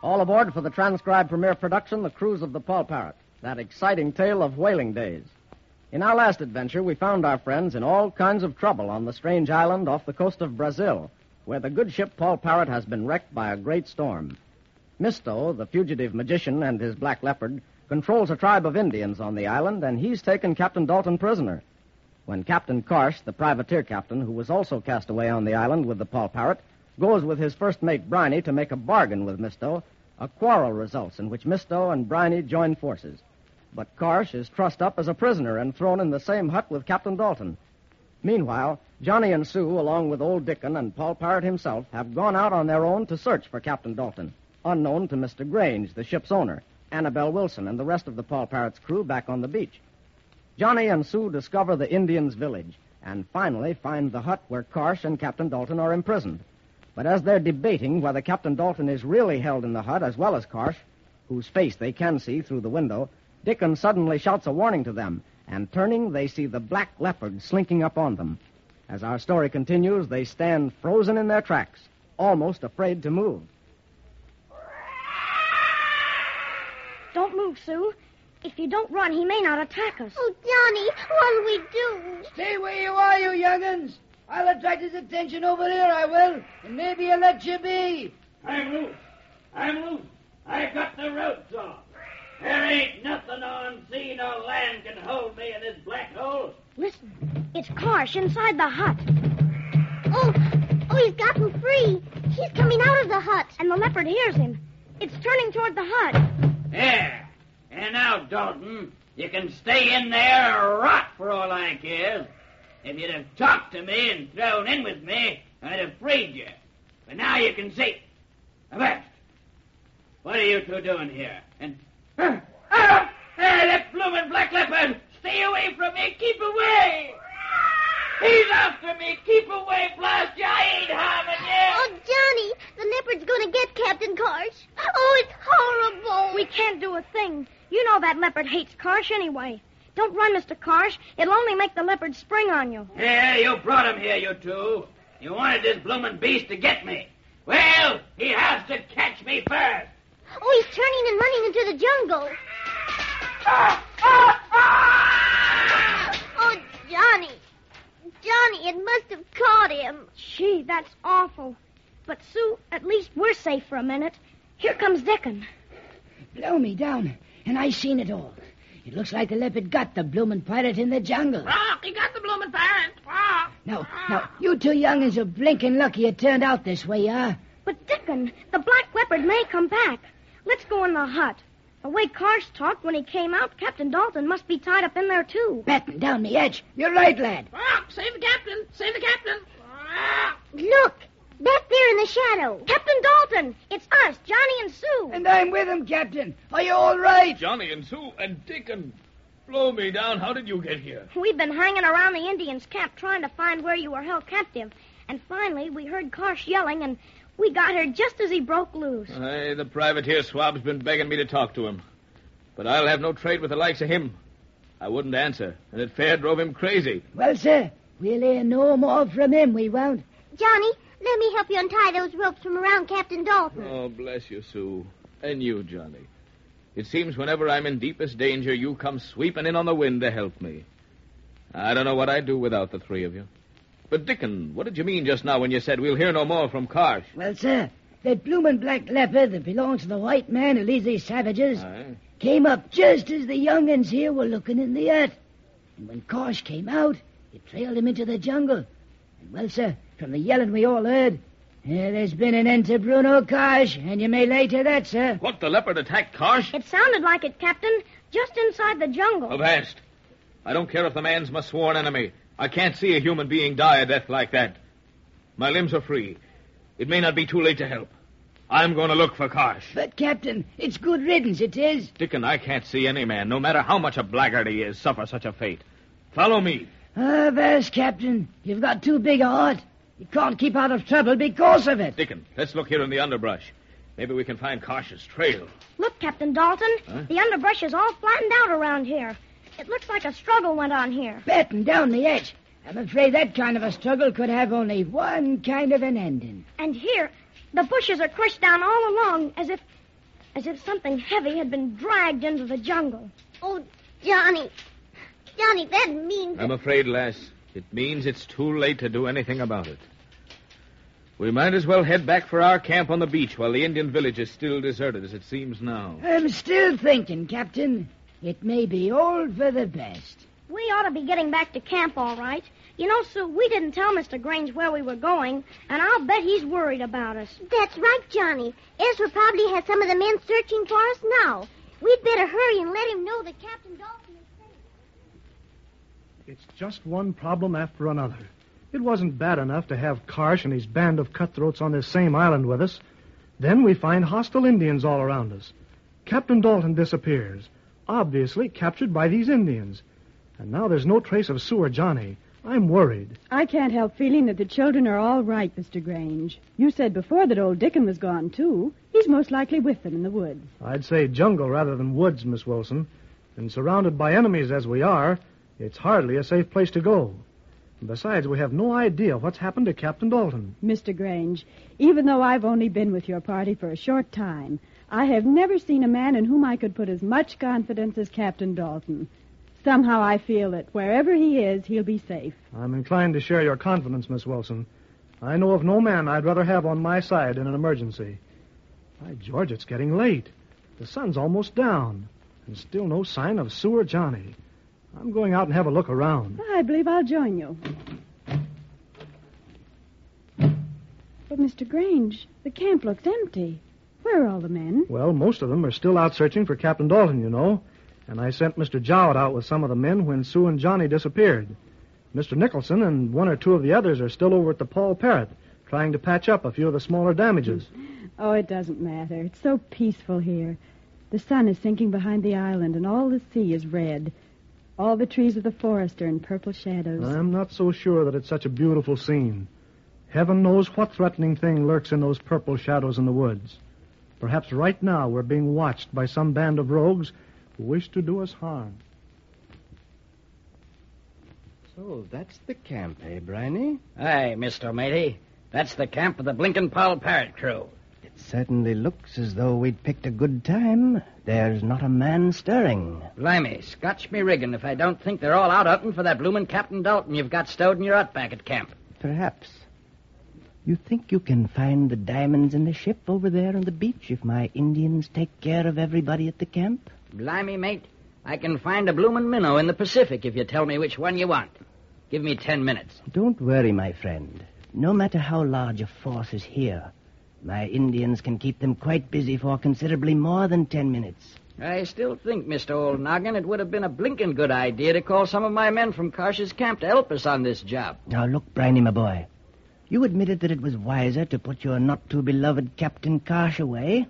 All aboard for the transcribed premiere production, The Cruise of the Paul Parrot, that exciting tale of whaling days. In our last adventure, we found our friends in all kinds of trouble on the strange island off the coast of Brazil, where the good ship Paul Parrot has been wrecked by a great storm. Misto, the fugitive magician, and his black leopard controls a tribe of Indians on the island, and he's taken Captain Dalton prisoner. When Captain Karsh, the privateer captain, who was also cast away on the island with the Paul Parrot, goes with his first mate, Briney, to make a bargain with Misto, a quarrel results in which Misto and Briney join forces. But Karsh is trussed up as a prisoner and thrown in the same hut with Captain Dalton. Meanwhile, Johnny and Sue, along with old Dickon and Paul Parrot himself, have gone out on their own to search for Captain Dalton, unknown to Mr. Grange, the ship's owner, Annabelle Wilson, and the rest of the Paul Parrot's crew back on the beach. Johnny and Sue discover the Indians' village and finally find the hut where Karsh and Captain Dalton are imprisoned. But as they're debating whether Captain Dalton is really held in the hut as well as Karsh, whose face they can see through the window, Dickon suddenly shouts a warning to them, and turning, they see the black leopard slinking up on them. As our story continues, they stand frozen in their tracks, almost afraid to move. Don't move, Sue. If you don't run, he may not attack us. Oh, Johnny, what'll we do? Stay where you are, you young'uns. I'll attract his attention over here, I will, and maybe I'll let you be. I'm loose. I got the ropes off. There ain't nothing on sea nor land can hold me in this black hole. Listen, it's Karsh inside the hut. Oh, he's gotten free. He's coming out of the hut. And the leopard hears him. It's turning toward the hut. There. And now, Dalton, you can stay in there or rot for all I care. If you'd have talked to me and thrown in with me, I'd have freed you. But now you can see. Avast! What are you two doing here? And... There, that bloomin' black leopard! Stay away from me! Keep away! He's after me! Keep away, blast you! I ain't harming you! Oh, Johnny, the leopard's going to get Captain Karsh. Oh, it's horrible. We can't do a thing. You know that leopard hates Karsh anyway. Don't run, Mr. Karsh. It'll only make the leopard spring on you. Yeah, you brought him here, you two. You wanted this bloomin' beast to get me. Well, he has to catch me first. Oh, he's turning and running into the jungle. Oh, Johnny, it must have caught him. Gee, that's awful. But, Sue, at least we're safe for a minute. Here comes Dickon. Blow me down, and I seen it all. It looks like the leopard got the bloomin' pirate in the jungle. He got the bloomin' pirate. Now, you two young'uns are blinking lucky it turned out this way, huh? But, Dickon, the black leopard may come back. Let's go in the hut. The way Karsh talked when he came out, Captain Dalton must be tied up in there, too. Batten down the edge. You're right, lad. Save the captain. Save the captain. Look, back there in the shadow. Captain Dalton, it's us, Johnny and Sue. And I'm with him, Captain. Are you all right? Johnny and Sue and Dickon. Blow me down. How did you get here? We've been hanging around the Indians' camp trying to find where you were held captive. And finally, we heard Karsh yelling, and we got here just as he broke loose. Aye, the privateer swab's been begging me to talk to him. But I'll have no trade with the likes of him. I wouldn't answer, and it fair drove him crazy. Well, sir, we'll hear no more from him, we won't. Johnny, let me help you untie those ropes from around Captain Dalton. Oh, bless you, Sue. And you, Johnny. It seems whenever I'm in deepest danger, you come sweeping in on the wind to help me. I don't know what I'd do without the three of you. But, Dickon, what did you mean just now when you said we'll hear no more from Karsh? Well, sir, that bloomin' black leopard that belongs to the white man who leads these savages came up just as the young'uns here were looking in the hut. And when Karsh came out, it trailed him into the jungle. And, well, sir, from the yelling we all heard, there's been an end to Bruno Karsh, and you may lay to that, sir. What, the leopard attacked Karsh? It sounded like it, Captain, just inside the jungle. Avast. I don't care if the man's my sworn enemy. I can't see a human being die a death like that. My limbs are free. It may not be too late to help. I'm going to look for Karsh. But, Captain, it's good riddance, it is. Dickon, I can't see any man, no matter how much a blackguard he is, suffer such a fate. Follow me. Vast, Captain, you've got too big a heart. You can't keep out of trouble because of it. Dickon, let's look here in the underbrush. Maybe we can find Karsh's trail. Look, Captain Dalton, the underbrush is all flattened out around here. It looks like a struggle went on here. Batten down the edge. I'm afraid that kind of a struggle could have only one kind of an ending. And here, the bushes are crushed down all along as if as if something heavy had been dragged into the jungle. Oh, Johnny. Johnny, that means... I'm afraid, lass, it means it's too late to do anything about it. We might as well head back for our camp on the beach while the Indian village is still deserted as it seems now. I'm still thinking, Captain. It may be all for the best. We ought to be getting back to camp, all right. You know, Sue, we didn't tell Mr. Grange where we were going, and I'll bet he's worried about us. That's right, Johnny. Ezra probably has some of the men searching for us now. We'd better hurry and let him know that Captain Dalton is safe. It's just one problem after another. It wasn't bad enough to have Karsh and his band of cutthroats on this same island with us. Then we find hostile Indians all around us. Captain Dalton disappears, obviously captured by these Indians. And now there's no trace of Sue or Johnny. I'm worried. I can't help feeling that the children are all right, Mr. Grange. You said before that old Dickon was gone, too. He's most likely with them in the woods. I'd say jungle rather than woods, Miss Wilson. And surrounded by enemies as we are, it's hardly a safe place to go. Besides, we have no idea what's happened to Captain Dalton. Mr. Grange, even though I've only been with your party for a short time, I have never seen a man in whom I could put as much confidence as Captain Dalton. Somehow I feel that wherever he is, he'll be safe. I'm inclined to share your confidence, Miss Wilson. I know of no man I'd rather have on my side in an emergency. By George, it's getting late. The sun's almost down, and still no sign of Sue or Johnny. I'm going out and have a look around. I believe I'll join you. But, Mr. Grange, the camp looks empty. Where are all the men? Well, most of them are still out searching for Captain Dalton, you know. And I sent Mr. Jowett out with some of the men when Sue and Johnny disappeared. Mr. Nicholson and one or two of the others are still over at the Paul Parrot, trying to patch up a few of the smaller damages. Oh, it doesn't matter. It's so peaceful here. The sun is sinking behind the island, and all the sea is red. All the trees of the forest are in purple shadows. I'm not so sure that it's such a beautiful scene. Heaven knows what threatening thing lurks in those purple shadows in the woods. Perhaps right now we're being watched by some band of rogues who wish to do us harm. So that's the camp, eh, Briney? Aye, Mr. Matey. That's the camp of the Blinkin' Paul Parrot crew. It certainly looks as though we'd picked a good time. There's not a man stirring. Blimey, scotch me riggin' if I don't think they're all out hunting for that bloomin' Captain Dalton you've got stowed in your hut back at camp. Perhaps. You think you can find the diamonds in the ship over there on the beach if my Indians take care of everybody at the camp? Blimey, mate, I can find a bloomin' minnow in the Pacific if you tell me which one you want. Give me 10 minutes. Don't worry, my friend. No matter how large a force is here, my Indians can keep them quite busy for considerably more than 10 minutes. I still think, Mr. Old Noggin, it would have been a blinkin' good idea to call some of my men from Karsh's camp to help us on this job. Now, look, Briney, my boy. You admitted that it was wiser to put your not-too-beloved Captain Karsh away.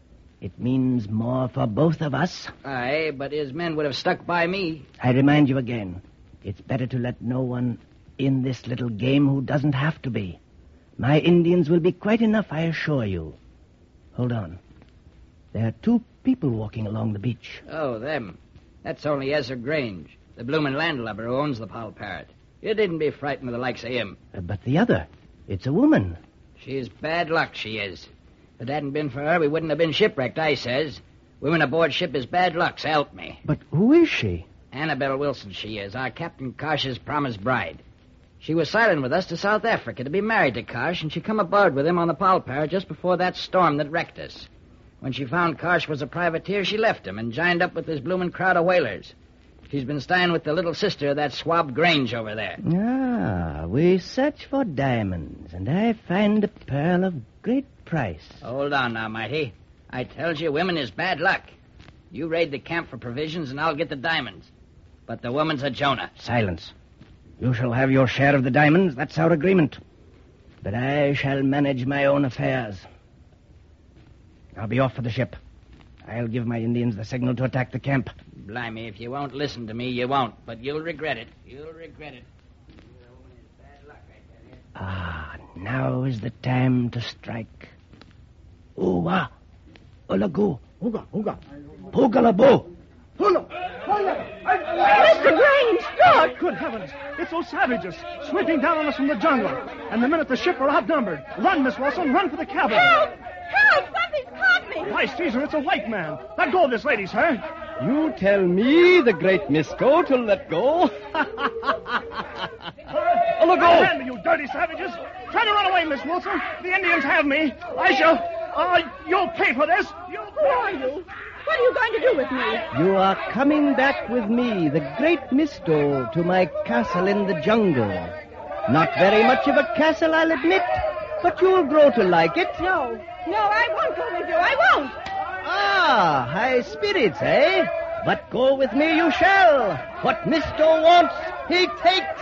It means more for both of us. Aye, but his men would have stuck by me. I remind you again, it's better to let no one in this little game who doesn't have to be. My Indians will be quite enough, I assure you. Hold on. There are two people walking along the beach. Oh, them. That's only Ezra Grange, the bloomin' landlubber who owns the Paul Parrot. You needn't be frightened of the likes of him. But the other, it's a woman. She's bad luck, she is. If it hadn't been for her, we wouldn't have been shipwrecked, I says. Women aboard ship is bad luck, so help me. But who is she? Annabelle Wilson, she is, our Captain Karsh's promised bride. She was sailing with us to South Africa to be married to Karsh, and she come aboard with him on the Paul Parrot just before that storm that wrecked us. When she found Karsh was a privateer, she left him and joined up with this bloomin' crowd of whalers. She's been staying with the little sister of that swab Grange over there. Ah, we search for diamonds, and I find a pearl of great price. Hold on now, Mighty. I tells you, women is bad luck. You raid the camp for provisions, and I'll get the diamonds. But the woman's a Jonah. Silence. You shall have your share of the diamonds. That's our agreement. But I shall manage my own affairs. I'll be off for the ship. I'll give my Indians the signal to attack the camp. Blimey, if you won't listen to me, you won't. But you'll regret it. You'll regret it. Bad luck, I tell you. Ah, now is the time to strike. Ooh-wah. Olago. Hooga, hooga. Poogalabo. Hula. Mr. Grange, look! Good heavens. It's those savages sweeping down on us from the jungle. And the men at the ship are outnumbered. Run, Miss Wilson. Run for the cabin. Help! Help! Something's caught me! Why, Caesar, it's a white man. Let go of this lady, sir. You tell me, the great Misto, to let go? Oh, look out! Hand me, you dirty savages! Try to run away, Miss Wilson. The Indians have me. I shall... you'll pay for this. Who are you? What are you going to do with me? You are coming back with me, the great Misto, to my castle in the jungle. Not very much of a castle, I'll admit, but you'll grow to like it. No, I won't go with you. I won't. Ah, high spirits, eh? But go with me you shall. What Misto wants, he takes.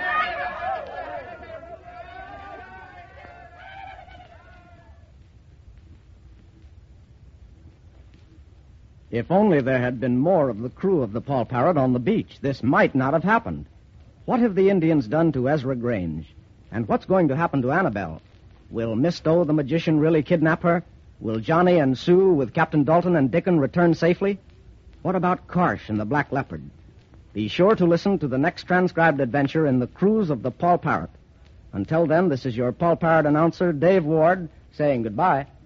If only there had been more of the crew of the Paul Parrot on the beach, this might not have happened. What have the Indians done to Ezra Grange? And what's going to happen to Annabelle? Will Misto the magician really kidnap her? Will Johnny and Sue with Captain Dalton and Dickon return safely? What about Karsh and the Black Leopard? Be sure to listen to the next transcribed adventure in the cruise of the Paul Parrot. Until then, this is your Paul Parrot announcer, Dave Ward, saying goodbye.